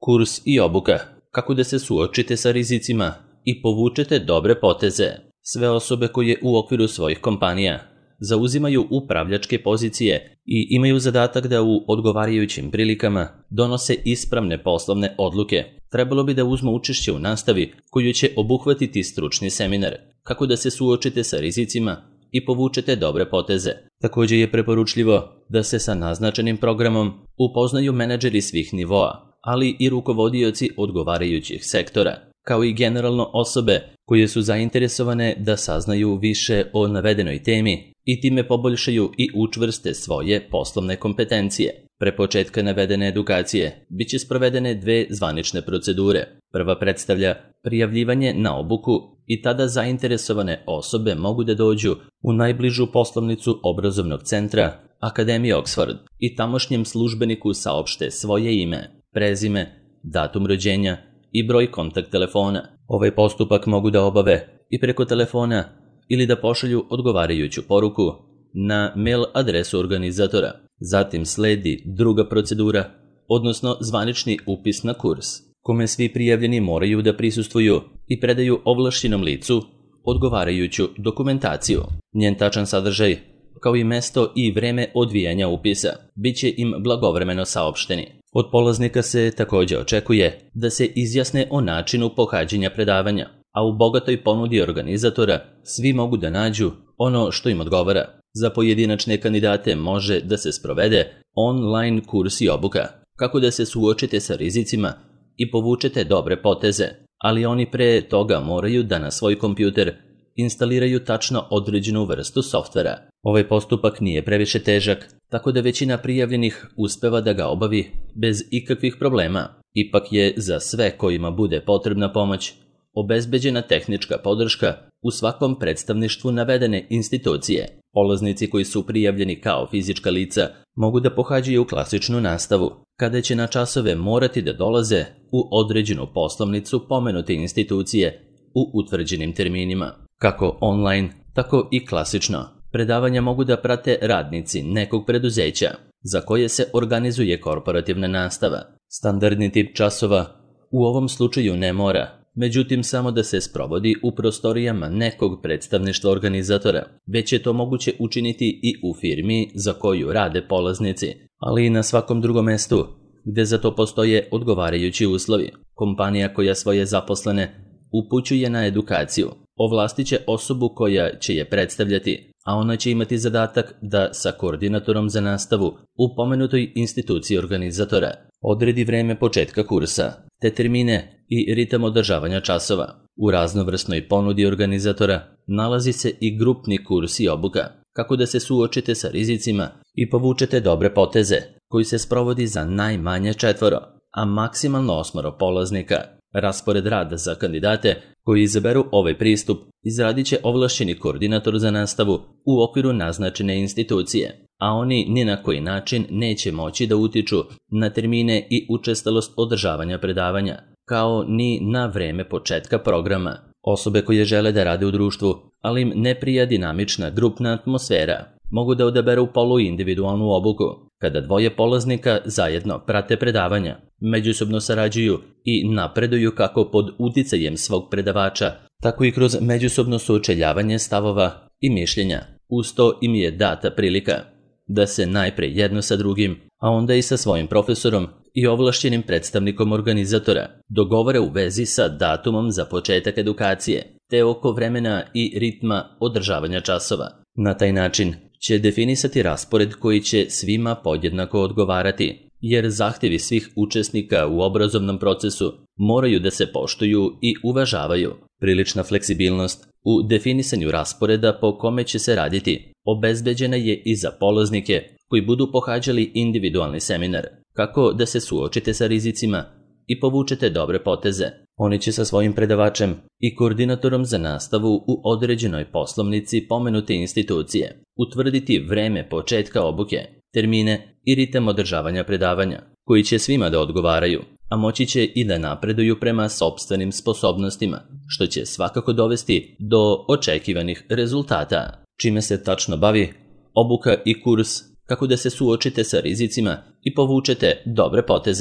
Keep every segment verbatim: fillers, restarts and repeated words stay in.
Kurs i obuka. Kako da se suočite sa rizicima i povučete dobre poteze. Sve osobe koje u okviru svojih kompanija zauzimaju upravljačke pozicije i imaju zadatak da u odgovarajućim prilikama donose ispravne poslovne odluke, trebalo bi da uzmu učešće u nastavi koju će obuhvatiti stručni seminar kako da se suočite sa rizicima i povučete dobre poteze. Također je preporučljivo da se sa naznačenim programom upoznaju menadžeri svih nivoa, ali i rukovodioci odgovarajućih sektora, kao i generalno osobe koje su zainteresovane da saznaju više o navedenoj temi i time poboljšaju i učvrste svoje poslovne kompetencije. Pre početka navedene edukacije bit će sprovedene dve zvanične procedure. Prva predstavlja prijavljivanje na obuku i tada zainteresovane osobe mogu da dođu u najbližu poslovnicu obrazovnog centra Akademije Oxford i tamošnjem službeniku saopšte svoje ime, prezime, datum rođenja i broj kontakt telefona. Ovaj postupak mogu da obave i preko telefona ili da pošalju odgovarajuću poruku na mail adresu organizatora. Zatim sledi druga procedura, odnosno zvanični upis na kurs, kome svi prijavljeni moraju da prisustvuju i predaju ovlašćenom licu odgovarajuću dokumentaciju. Njen tačan sadržaj, kao i mesto i vreme odvijanja upisa, bit će im blagovremeno saopšteni. Od polaznika se također očekuje da se izjasne o načinu pohađanja predavanja, a u bogatoj ponudi organizatora svi mogu da nađu ono što im odgovara. Za pojedinačne kandidate može da se sprovede online kurs i obuka, kako da se suočite sa rizicima i povučete dobre poteze, ali oni pre toga moraju da na svoj kompjuter instaliraju tačno određenu vrstu softvera. Ovaj postupak nije previše težak, tako da većina prijavljenih uspeva da ga obavi bez ikakvih problema. Ipak je za sve kojima bude potrebna pomoć obezbeđena tehnička podrška u svakom predstavništvu navedene institucije. Polaznici koji su prijavljeni kao fizička lica mogu da pohađaju klasičnu nastavu, kada će na časove morati da dolaze u određenu poslovnicu pomenute institucije u utvrđenim terminima. Kako online, tako i klasično. Predavanja mogu da prate radnici nekog preduzeća za koje se organizuje korporativna nastava. Standardni tip časova u ovom slučaju ne mora, međutim samo da se sprovodi u prostorijama nekog predstavništva organizatora, već je to moguće učiniti i u firmi za koju rade polaznici, ali i na svakom drugom mestu gde za to postoje odgovarajući uslovi. Kompanija koja svoje zaposlene upućuje na edukaciju ovlastit će osobu koja će je predstavljati, a ona će imati zadatak da sa koordinatorom za nastavu u pomenutoj instituciji organizatora odredi vreme početka kursa, te termine i ritam održavanja časova. U raznovrsnoj ponudi organizatora nalazi se i grupni kurs i obuka, kako da se suočite sa rizicima i povučete dobre poteze, koji se sprovodi za najmanje četvoro, a maksimalno osmoro polaznika. Raspored rada za kandidate koji izaberu ovaj pristup izradit će ovlašćeni koordinator za nastavu u okviru naznačene institucije, a oni ni na koji način neće moći da utiču na termine i učestalost održavanja predavanja, kao ni na vreme početka programa. Osobe koje žele da rade u društvu, ali im ne prija dinamična grupna atmosfera, mogu da odaberu poluindividualnu obuku, kada dvoje polaznika zajedno prate predavanja, međusobno sarađuju i napreduju kako pod uticajem svog predavača, tako i kroz međusobno sučeljavanje stavova i mišljenja. Uz to im je data prilika da se najpre jedno sa drugim, a onda i sa svojim profesorom i ovlašćenim predstavnikom organizatora dogovore u vezi sa datumom za početak edukacije, te oko vremena i ritma održavanja časova. Na taj način će definisati raspored koji će svima podjednako odgovarati, jer zahtjevi svih učesnika u obrazovnom procesu moraju da se poštuju i uvažavaju. Prilična fleksibilnost u definisanju rasporeda po kome će se raditi obezbeđena je i za polaznike koji budu pohađali individualni seminar, kako da se suočite sa rizicima i povučete dobre poteze. Oni će sa svojim predavačem i koordinatorom za nastavu u određenoj poslovnici pomenute institucije utvrditi vreme početka obuke, termine i ritam održavanja predavanja, koji će svima da odgovaraju, a moći će i da napreduju prema sopstvenim sposobnostima, što će svakako dovesti do očekivanih rezultata. Čime se tačno bavi obuka i kurs, kako da se suočite sa rizicima i povučete dobre poteze.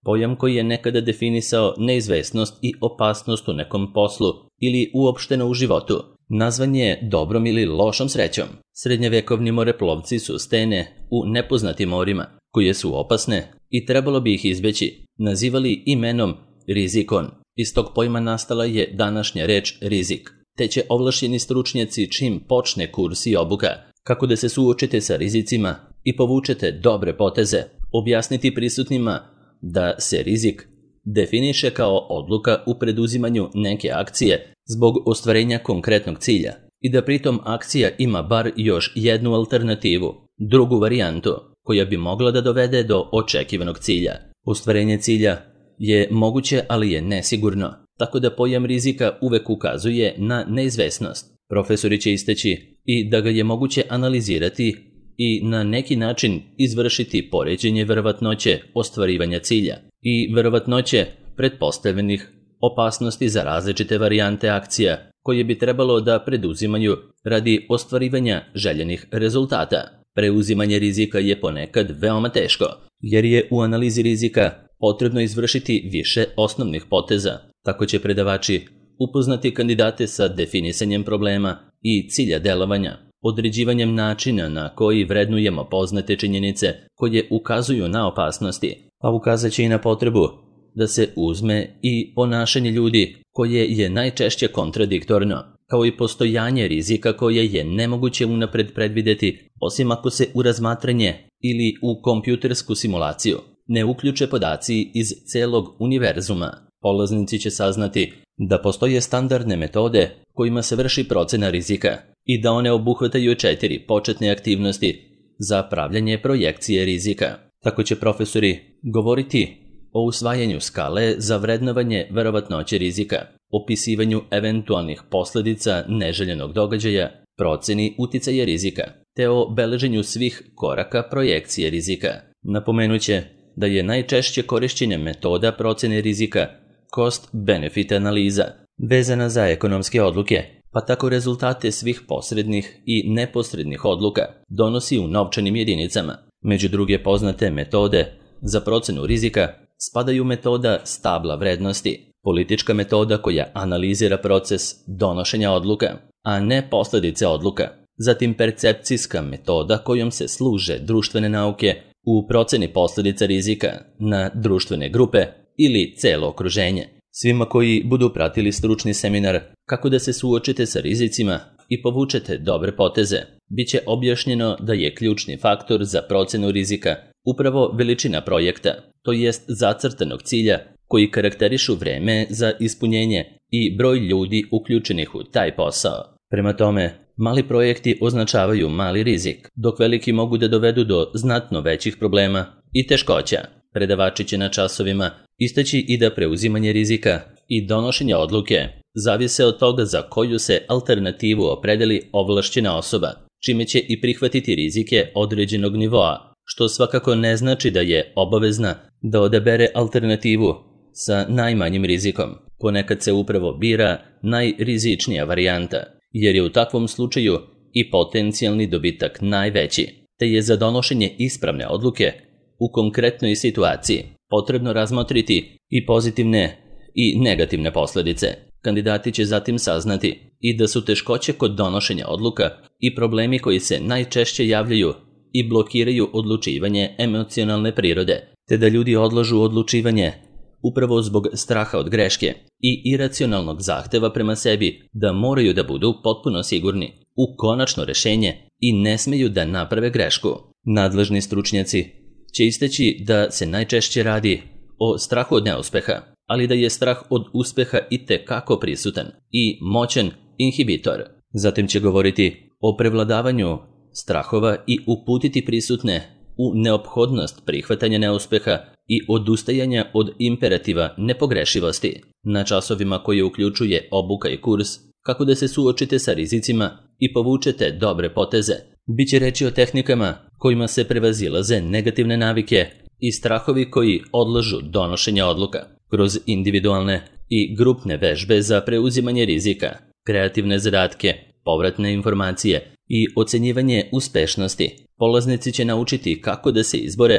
pojam koji je nekada definisao neizvesnost i opasnost u nekom poslu ili uopšteno u životu. Nazvan je dobrom ili lošom srećom. Srednjevekovni moreplovci su stene u nepoznatim morima, koje su opasne i trebalo bi ih izbeći, nazivali imenom rizikon. Iz tog pojma nastala je današnja reč rizik, te će ovlašćeni stručnjaci čim počne kurs i obuka, kako da se suočite sa rizicima i povučete dobre poteze, objasniti prisutnima da se rizik definiše kao odluka u preduzimanju neke akcije zbog ostvarenja konkretnog cilja i da pritom akcija ima bar još jednu alternativu, drugu varijantu, koja bi mogla da dovede do očekivanog cilja. Ostvarenje cilja je moguće, ali je nesigurno, tako da pojam rizika uvek ukazuje na neizvesnost. Profesori će istaći i da ga je moguće analizirati i na neki način izvršiti poređenje verovatnoće ostvarivanja cilja i verovatnoće pretpostavljenih opasnosti za različite varijante akcija koje bi trebalo da preduzimaju radi ostvarivanja željenih rezultata. Preuzimanje rizika je ponekad veoma teško, jer je u analizi rizika potrebno izvršiti više osnovnih poteza. Tako će predavači upoznati kandidate sa definisanjem problema i cilja delovanja, određivanjem načina na koji vrednujemo poznate činjenice koje ukazuju na opasnosti, a ukazat će i na potrebu da se uzme i ponašanje ljudi koje je najčešće kontradiktorno, kao i postojanje rizika koje je nemoguće unapred predvideti, osim ako se u razmatranje ili u kompjutersku simulaciju ne uključe podaci iz celog univerzuma. Polaznici će saznati da postoje standardne metode kojima se vrši procena rizika i da one obuhvataju četiri početne aktivnosti za pravljanje projekcije rizika. Tako će profesori govoriti o usvajanju skale za vrednovanje verovatnoće rizika, opisivanju eventualnih posledica neželjenog događaja, proceni uticaja rizika, te o beleženju svih koraka projekcije rizika. Napomenuće da je najčešće korišćenje metoda procene rizika cost-benefit analiza, vezana za ekonomske odluke, pa tako rezultate svih posrednih i neposrednih odluka donosi u novčanim jedinicama. Među druge poznate metode za procenu rizika spadaju metoda stabla vrednosti, politička metoda koja analizira proces donošenja odluka, a ne posledice odluka, zatim percepcijska metoda kojom se služe društvene nauke u proceni posledica rizika na društvene grupe ili celo okruženje. Svima koji budu pratili stručni seminar kako da se suočite sa rizicima i povučete dobre poteze, bit će objašnjeno da je ključni faktor za procenu rizika upravo veličina projekta, to jest zacrtanog cilja koji karakterišu vreme za ispunjenje i broj ljudi uključenih u taj posao. Prema tome, mali projekti označavaju mali rizik, dok veliki mogu da dovedu do znatno većih problema i teškoća. Predavači će na časovima istaći i da preuzimanje rizika i donošenje odluke zavise od toga za koju se alternativu opredeli ovlašćena osoba, čime će i prihvatiti rizike određenog nivoa, što svakako ne znači da je obavezna da odabere alternativu sa najmanjim rizikom. Ponekad se upravo bira najrizičnija varijanta, jer je u takvom slučaju i potencijalni dobitak najveći, te je za donošenje ispravne odluke u konkretnoj situaciji potrebno razmotriti i pozitivne i negativne posledice. Kandidati će zatim saznati i da su teškoće kod donošenja odluka i problemi koji se najčešće javljaju i blokiraju odlučivanje emocionalne prirode, te da ljudi odlažu odlučivanje upravo zbog straha od greške i iracionalnog zahteva prema sebi da moraju da budu potpuno sigurni u konačno rešenje i ne smeju da naprave grešku. Nadležni stručnjaci će istaći da se najčešće radi o strahu od neuspeha, ali da je strah od uspeha itekako prisutan i moćan inhibitor. Zatim će govoriti o prevladavanju strahova i uputiti prisutne u neophodnost prihvatanja neuspeha i odustajanja od imperativa nepogrešivosti. Na časovima koje uključuje obuka i kurs, kako da se suočite sa rizicima i povučete dobre poteze, biće reći o tehnikama kojima se prevazilaze negativne navike i strahovi koji odlažu donošenje odluka, kroz individualne i grupne vežbe za preuzimanje rizika, kreativne zadatke, povratne informacije i ocenjivanje uspešnosti. Polaznici će naučiti kako da se izbore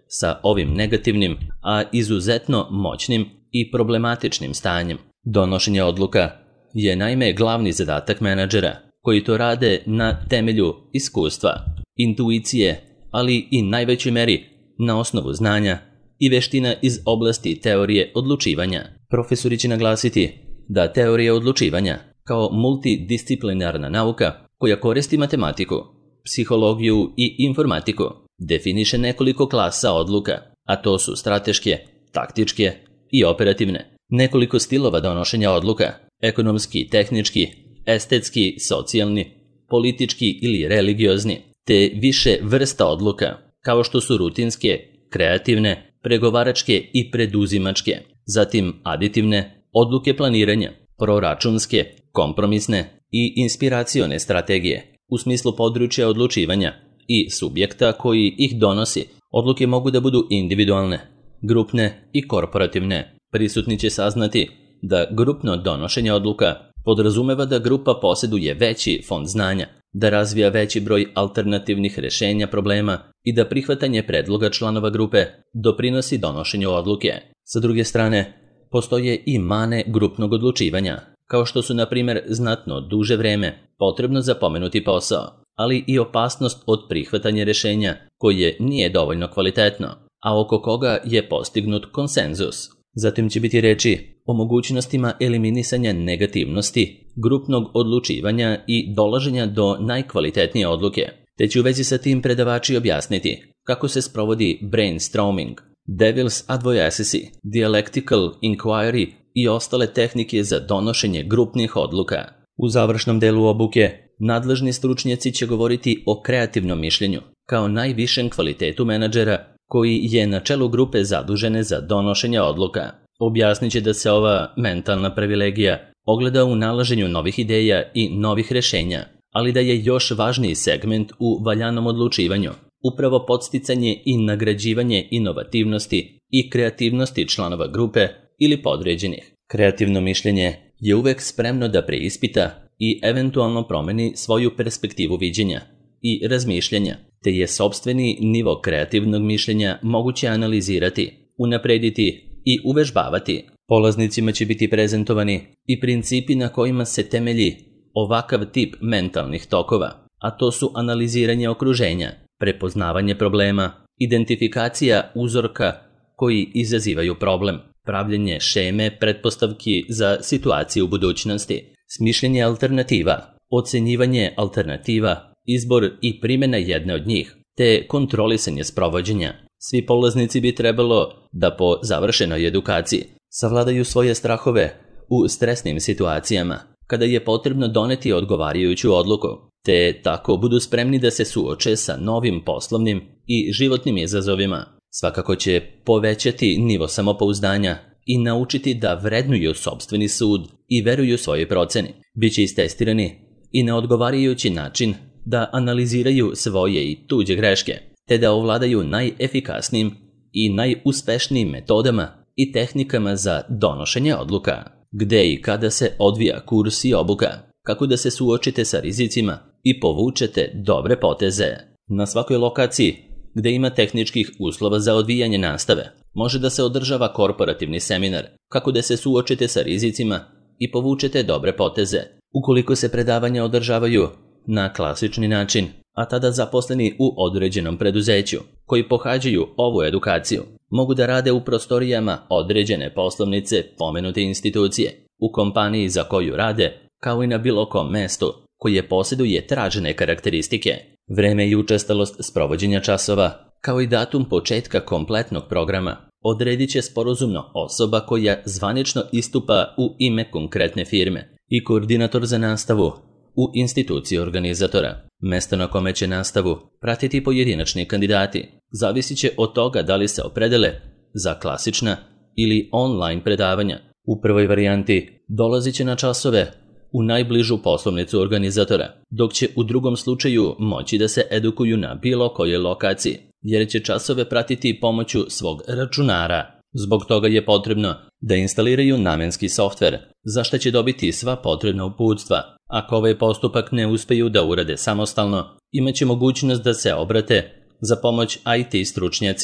sa ovim negativnim, a izuzetno moćnim i problematičnim stanjem. Donošenje odluka je naime glavni zadatak menadžera, koji to rade na temelju iskustva, intuicije, ali i najvećoj meri na osnovu znanja i veština iz oblasti teorije odlučivanja. Profesori će naglasiti da teorija odlučivanja kao multidisciplinarna nauka koja koristi matematiku, psihologiju i informatiku definiše nekoliko klasa odluka, a to su strateške, taktičke i operativne. Nekoliko stilova donošenja odluka, ekonomski, tehnički, estetski, socijalni, politički ili religiozni, te više vrsta odluka, kao što su rutinske, kreativne, pregovaračke i preduzimačke, zatim aditivne, odluke planiranja, proračunske, kompromisne i inspiracione strategije. U smislu područja odlučivanja i subjekta koji ih donosi, odluke mogu da budu individualne, grupne i korporativne. Prisutni će saznati da grupno donošenje odluka podrazumeva da grupa posjeduje veći fond znanja, da razvija veći broj alternativnih rešenja problema i da prihvatanje predloga članova grupe doprinosi donošenju odluke. Sa druge strane, postoje i mane grupnog odlučivanja, kao što su, na primjer, znatno duže vreme potrebno za pomenuti posao, ali i opasnost od prihvatanja rešenja koje nije dovoljno kvalitetno, a oko koga je postignut konsenzus. Zatim će biti reči o mogućnostima eliminisanja negativnosti, grupnog odlučivanja i dolaženja do najkvalitetnije odluke, te će u vezi sa tim predavači objasniti kako se sprovodi brainstorming, devil's advocacy, dialectical inquiry i ostale tehnike za donošenje grupnih odluka. U završnom delu obuke nadležni stručnjaci će govoriti o kreativnom mišljenju kao najvišem kvalitetu menadžera koji je na čelu grupe zadužene za donošenje odluka. Objasnit će da se ova mentalna privilegija ogleda u nalaženju novih ideja i novih rešenja, ali da je još važniji segment u valjanom odlučivanju upravo podsticanje i nagrađivanje inovativnosti i kreativnosti članova grupe ili podređenih. Kreativno mišljenje je uvek spremno da preispita i eventualno promeni svoju perspektivu viđenja i razmišljanja, te je sopstveni nivo kreativnog mišljenja moguće analizirati, unaprediti i uvežbavati. Polaznicima će biti prezentovani i principi na kojima se temelji ovakav tip mentalnih tokova, a to su analiziranje okruženja, prepoznavanje problema, identifikacija uzorka koji izazivaju problem, pravljenje šeme pretpostavki za situaciju u budućnosti, smišljenje alternativa, ocenjivanje alternativa, izbor i primjena jedne od njih, te kontrolisanje sprovođenja. Svi polaznici bi trebalo da po završenoj edukaciji savladaju svoje strahove u stresnim situacijama, kada je potrebno doneti odgovarajuću odluku, te tako budu spremni da se suoče sa novim poslovnim i životnim izazovima. Svakako će povećati nivo samopouzdanja i naučiti da vrednuju sopstveni sud i veruju svojoj proceni. Biće istestirani i na odgovarajući način da analiziraju svoje i tuđe greške, te da ovladaju najefikasnijim i najuspešnijim metodama i tehnikama za donošenje odluka. Gde i kada se odvija kurs i obuka, kako da se suočite sa rizicima i povučete dobre poteze. Na svakoj lokaciji gde ima tehničkih uslova za odvijanje nastave, može da se održava korporativni seminar, kako da se suočite sa rizicima i povučete dobre poteze. Ukoliko se predavanja održavaju na klasični način, a tada zaposleni u određenom preduzeću, koji pohađaju ovu edukaciju, mogu da rade u prostorijama određene poslovnice pomenute institucije, u kompaniji za koju rade, kao i na bilo kom mestu koje posjeduje tražene karakteristike. Vreme i učestalost sprovođenja časova, kao i datum početka kompletnog programa, odredit će sporazumno osoba koja zvanično istupa u ime konkretne firme i koordinator za nastavu u instituciji organizatora. Mesto na kome će nastavu pratiti pojedinačni kandidati zavisit će od toga da li se opredele za klasična ili online predavanja. U prvoj varijanti dolazit će na časove u najbližu poslovnicu organizatora, dok će u drugom slučaju moći da se edukuju na bilo kojoj lokaciji, jer će časove pratiti pomoću svog računara. Zbog toga je potrebno da instaliraju namenski softver, za što će dobiti sva potrebna uputstva. Ako ovaj postupak ne uspeju da urade samostalno, imaće mogućnost da se obrate za pomoć I T stručnjacima,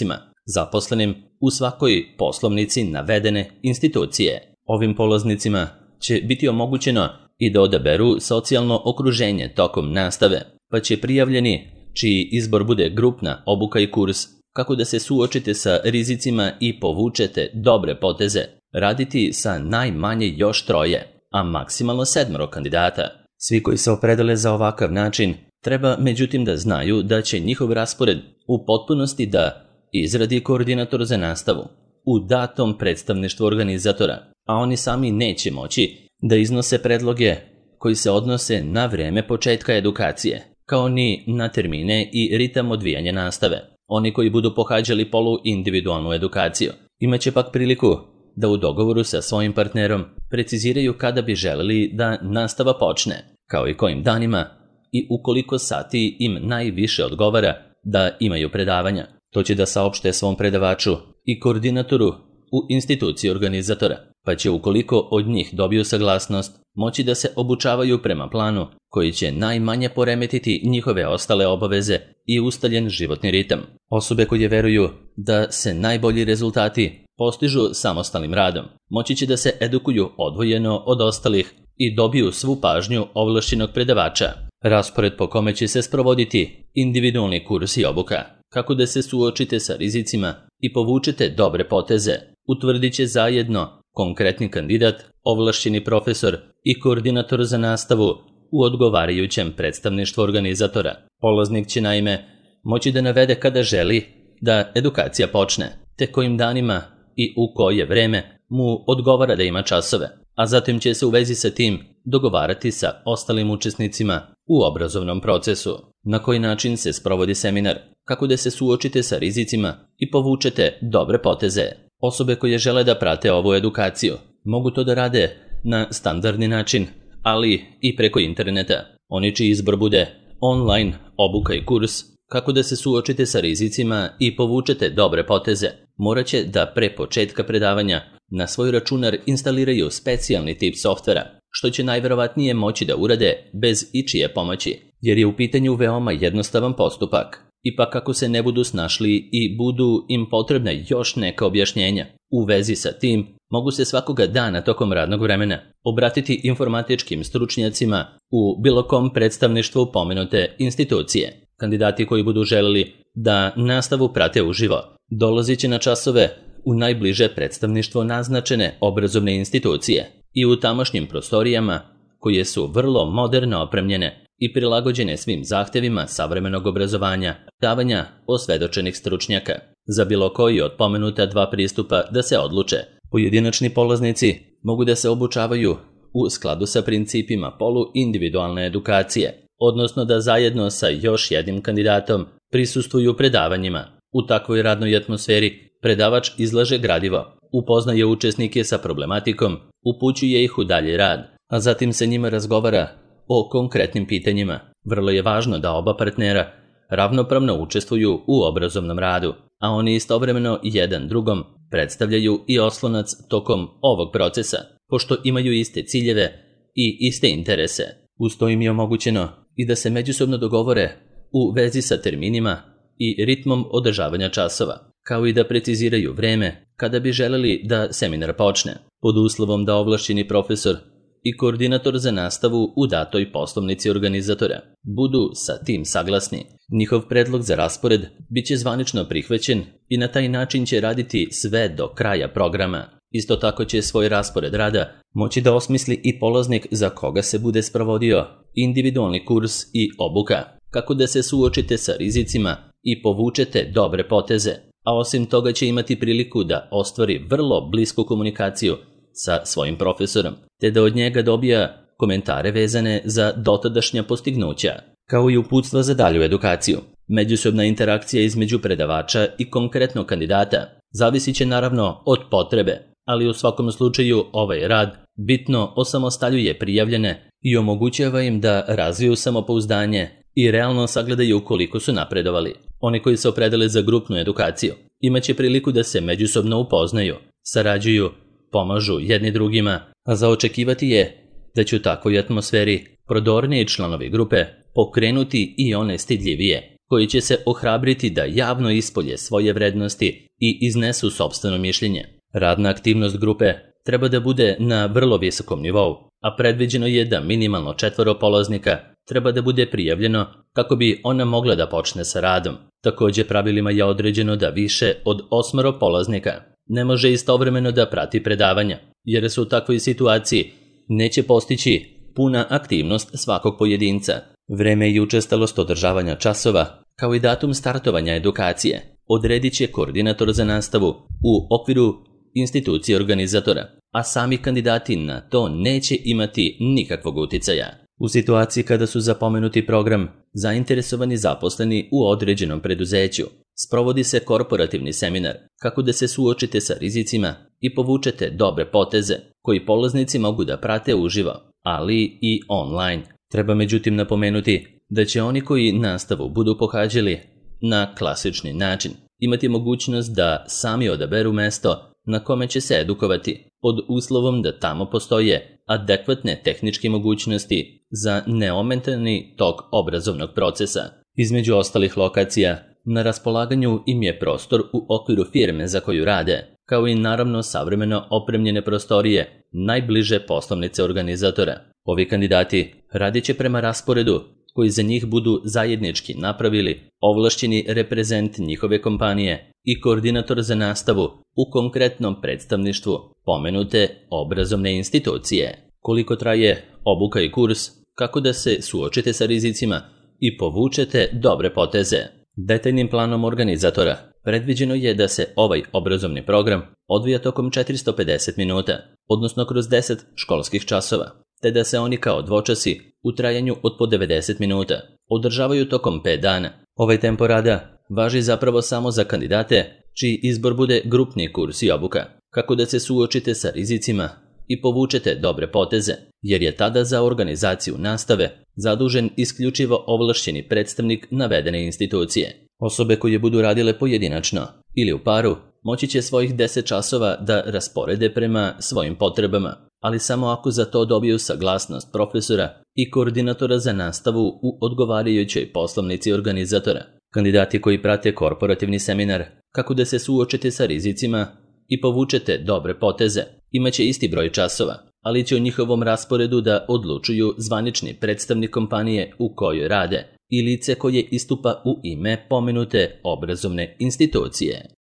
zaposlenim u svakoj poslovnici navedene institucije. Ovim polaznicima će biti omogućeno i da odaberu socijalno okruženje tokom nastave, pa će prijavljeni, čiji izbor bude grupna obuka i kurs, kako da se suočite sa rizicima i povučete dobre poteze, raditi sa najmanje još troje, a maksimalno sedmoro kandidata. Svi koji se opredele za ovakav način treba međutim da znaju da će njihov raspored u potpunosti da izradi koordinator za nastavu u datom predstavništvu organizatora, a oni sami neće moći da iznose predloge koji se odnose na vreme početka edukacije, kao ni na termine i ritam odvijanja nastave. Oni koji budu pohađali polu-individualnu edukaciju imaće pak priliku da u dogovoru sa svojim partnerom preciziraju kada bi želeli da nastava počne, kao i kojim danima i u koliko sati im najviše odgovara da imaju predavanja. To će da saopšte svom predavaču i koordinatoru u instituciji organizatora, pa će ukoliko od njih dobiju saglasnost moći da se obučavaju prema planu koji će najmanje poremetiti njihove ostale obaveze i ustaljen životni ritam. Osobe koje veruju da se najbolji rezultati postižu samostalnim radom moći će da se edukuju odvojeno od ostalih i dobiju svu pažnju ovlašćenog predavača. Raspored po kome će se sprovoditi individualni kurs i obuka, kako da se suočite sa rizicima i povučete dobre poteze, utvrdit će zajedno konkretni kandidat, ovlašćeni profesor i koordinator za nastavu u odgovarajućem predstavništvu organizatora. Polaznik će naime moći da navede kada želi da edukacija počne, te kojim danima i u koje vreme mu odgovara da ima časove, a zatim će se u vezi sa tim dogovarati sa ostalim učesnicima u obrazovnom procesu. Na koji način se sprovodi seminar, kako da se suočite sa rizicima i povučete dobre poteze. Osobe koje žele da prate ovu edukaciju mogu to da rade na standardni način, ali i preko interneta. Oni čiji izbor bude online obuka i kurs, kako da se suočite sa rizicima i povučete dobre poteze, morat će da pre početka predavanja na svoj računar instaliraju specijalni tip softvera, što će najverovatnije moći da urade bez ičije pomoći, jer je u pitanju veoma jednostavan postupak. Ipak ako se ne budu snašli i budu im potrebna još neka objašnjenja u vezi sa tim, mogu se svakoga dana tokom radnog vremena obratiti informatičkim stručnjacima u bilo kom predstavništvu pomenute institucije. Kandidati koji budu želeli da nastavu prate uživo dolazit će na časove u najbliže predstavništvo naznačene obrazovne institucije i u tamošnjim prostorijama koje su vrlo moderno opremljene i prilagođene svim zahtevima savremenog obrazovanja, davanja osvedočenih stručnjaka. Za bilo koji od pomenuta dva pristupa da se odluče, pojedinačni polaznici mogu da se obučavaju u skladu sa principima polu-individualne edukacije, odnosno da zajedno sa još jednim kandidatom prisustvuju predavanjima. U takvoj radnoj atmosferi predavač izlaže gradivo, upoznaje učesnike sa problematikom, upućuje ih u dalji rad, a zatim se njima razgovara o konkretnim pitanjima. Vrlo je važno da oba partnera ravnopravno učestvuju u obrazovnom radu, a oni istovremeno jedan drugom predstavljaju i oslonac tokom ovog procesa, pošto imaju iste ciljeve i iste interese. Uz to im je omogućeno i da se međusobno dogovore u vezi sa terminima i ritmom održavanja časova, kao i da preciziraju vreme kada bi želeli da seminar počne, pod uslovom da ovlašćeni profesor i koordinator za nastavu u datoj poslovnici organizatora budu sa tim saglasni. Njihov predlog za raspored bit će zvanično prihvaćen i na taj način će raditi sve do kraja programa. Isto tako će svoj raspored rada moći da osmisli i polaznik za koga se bude sprovodio individualni kurs i obuka, kako da se suočite sa rizicima i povučete dobre poteze, a osim toga će imati priliku da ostvari vrlo blisku komunikaciju sa svojim profesorom, te da od njega dobija komentare vezane za dotadašnja postignuća, kao i uputstva za dalju edukaciju. Međusobna interakcija između predavača i konkretnog kandidata zavisit će naravno od potrebe, ali u svakom slučaju ovaj rad bitno osamostaljuje prijavljene i omogućava im da razviju samopouzdanje i realno sagledaju koliko su napredovali. Oni koji se opredele za grupnu edukaciju imaće priliku da se međusobno upoznaju, sarađuju, pomažu jedni drugima, a za očekivati je da će u takvoj atmosferi prodorniji članovi grupe pokrenuti i one stidljivije, koji će se ohrabriti da javno ispolje svoje vrednosti i iznesu sopstveno mišljenje. Radna aktivnost grupe treba da bude na vrlo visokom nivou, a predviđeno je da minimalno četvoro polaznika treba da bude prijavljeno kako bi ona mogla da počne sa radom. Takođe, pravilima je određeno da više od osmoro polaznika ne može istovremeno da prati predavanja, jer se u takvoj situaciji neće postići puna aktivnost svakog pojedinca. Vreme i učestalost održavanja časova, kao i datum startovanja edukacije, odredit će koordinator za nastavu u okviru institucije organizatora, a sami kandidati na to neće imati nikakvog uticaja. U situaciji kada su za pomenuti program zainteresovani zaposleni u određenom preduzeću, sprovodi se korporativni seminar kako da se suočite sa rizicima i povučete dobre poteze koji polaznici mogu da prate uživo, ali i online. Treba međutim napomenuti da će oni koji nastavu budu pohađali na klasični način imati mogućnost da sami odaberu mesto na kome će se edukovati, pod uslovom da tamo postoje adekvatne tehničke mogućnosti za neometani tok obrazovnog procesa. Između ostalih lokacija, na raspolaganju im je prostor u okviru firme za koju rade, kao i naravno savremeno opremljene prostorije najbliže poslovnice organizatora. Ovi kandidati radit će prema rasporedu koji za njih budu zajednički napravili ovlašćeni reprezent njihove kompanije i koordinator za nastavu u konkretnom predstavništvu pomenute obrazovne institucije. Koliko traje obuka i kurs, kako da se suočite sa rizicima i povučete dobre poteze. Detaljnim planom organizatora predviđeno je da se ovaj obrazovni program odvija tokom četiristo pedeset minuta, odnosno kroz deset školskih časova, te da se oni kao dvočasi u trajanju od po devedeset minuta održavaju tokom pet dana. Ovaj tempo rada važi zapravo samo za kandidate čiji izbor bude grupni kurs i obuka, kako da se suočite sa rizicima i povučete dobre poteze, jer je tada za organizaciju nastave zadužen isključivo ovlašćeni predstavnik navedene institucije. Osobe koje budu radile pojedinačno ili u paru moći će svojih deset časova da rasporede prema svojim potrebama, ali samo ako za to dobiju saglasnost profesora i koordinatora za nastavu u odgovarajućoj poslovnici organizatora. Kandidati koji prate korporativni seminar kako da se suočite sa rizicima i povučete dobre poteze imaće isti broj časova, ali će o njihovom rasporedu da odlučuju zvanični predstavnik kompanije u kojoj rade i lice koje istupa u ime pomenute obrazovne institucije.